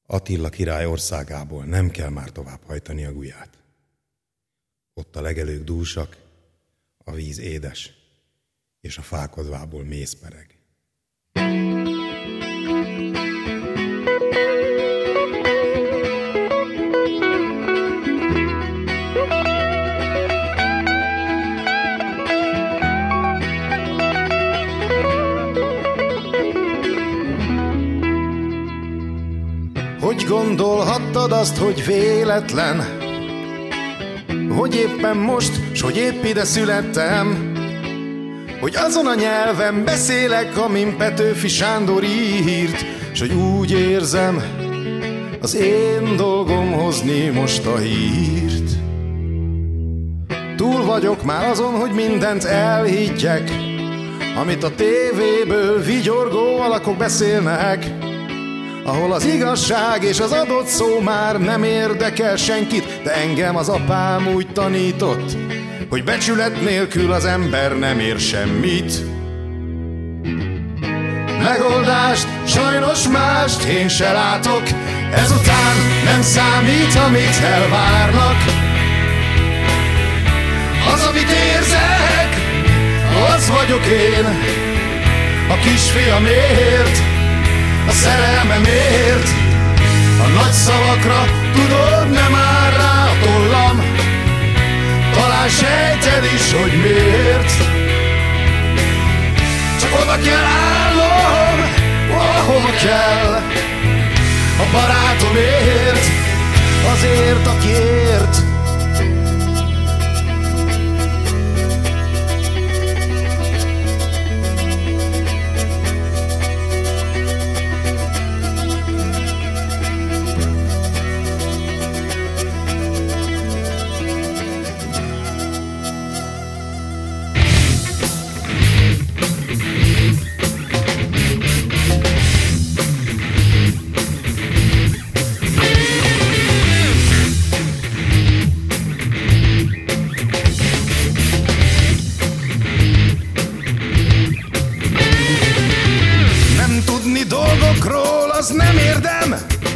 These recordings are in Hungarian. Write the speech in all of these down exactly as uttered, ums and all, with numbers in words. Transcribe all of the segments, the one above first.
Attila király országából nem kell már tovább hajtani a guját. Ott a legelők dúsak, a víz édes, és a fákodvából méz pereg. Hogy gondolhattad azt, hogy véletlen, hogy éppen most, s hogy épp ide születtem, hogy azon a nyelven beszélek, amin Petőfi Sándor írt, s hogy úgy érzem, az én dolgom hozni most a hírt. Túl vagyok már azon, hogy mindent elhiggyek, amit a tévéből vigyorgó alakok beszélnek, ahol az igazság és az adott szó már nem érdekel senkit, de engem az apám úgy tanított, hogy becsület nélkül az ember nem ér semmit. Megoldást, sajnos mást én se látok, ezután nem számít, amit elvárnak. Az, amit érzek, az vagyok én, a kisfiamért, a szerelmemért. A nagy szavakra, tudod, nem áll rá a tollam, talán sejted is, hogy miért. Csak oda kell állnom, ahova kell, a barátomért, azért, akiért. Az nem érdem,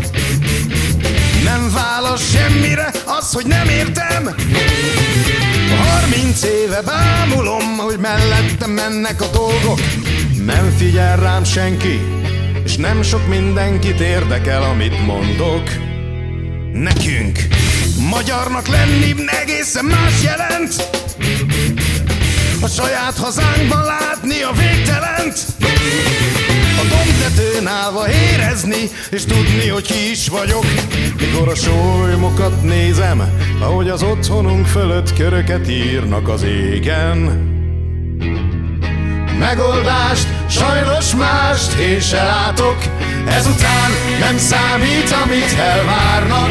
nem válasz semmire az, hogy nem értem. Harminc éve bámulom, hogy mellettem mennek a dolgok, nem figyel rám senki, és nem sok mindenkit érdekel, amit mondok. Nekünk magyarnak lenni egészen más jelent, a saját hazánkban látni a végtelent, a dombtetőn állva érezni, és tudni, hogy ki is vagyok, mikor a sólymokat nézem, ahogy az otthonunk fölött köröket írnak az égen. Megoldást, sajnos mást én se látok, ezután nem számít, amit elvárnak.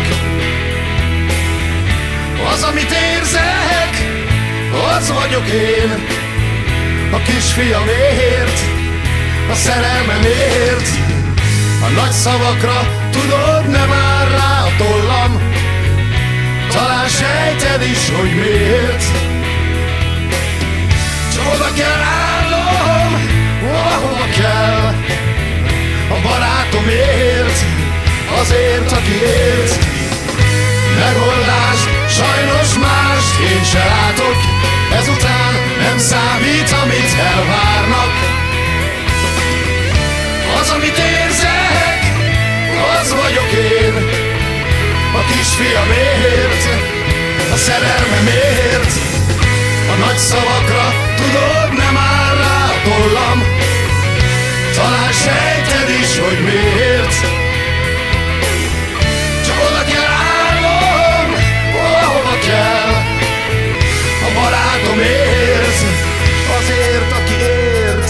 Az, amit érzek, az vagyok én, a kisfiamért, a szerelmemért. A nagy szavakra, tudod, nem áll rá a tollam, talán sejted is, hogy miért. Csak oda kell állnom, ahova kell, a barátomért, azért, akiért. Megoldást, sajnos mást én se látok, ezután nem számít, amit elvárnak. Az, amit érzek, az vagyok én, a kisfiamért, a szerelmemért. A nagy szavakra, tudod, nem áll rá a tollam, talán sejted is, hogy miért. Csak oda kell állnom, ahova kell, a barátomért, azért, aki ért.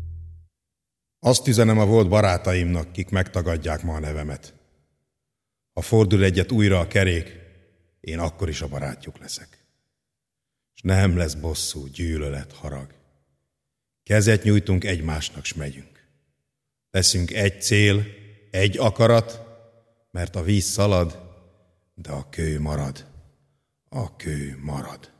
Azt üzenem a volt barátaimnak, kik megtagadják ma a nevemet. Ha fordul egyet újra a kerék, én akkor is a barátjuk leszek. És nem lesz bosszú, gyűlölet, harag. Kezet nyújtunk egymásnak, s megyünk. Leszünk egy cél, egy akarat, mert a víz szalad, de a kő marad. A kő marad.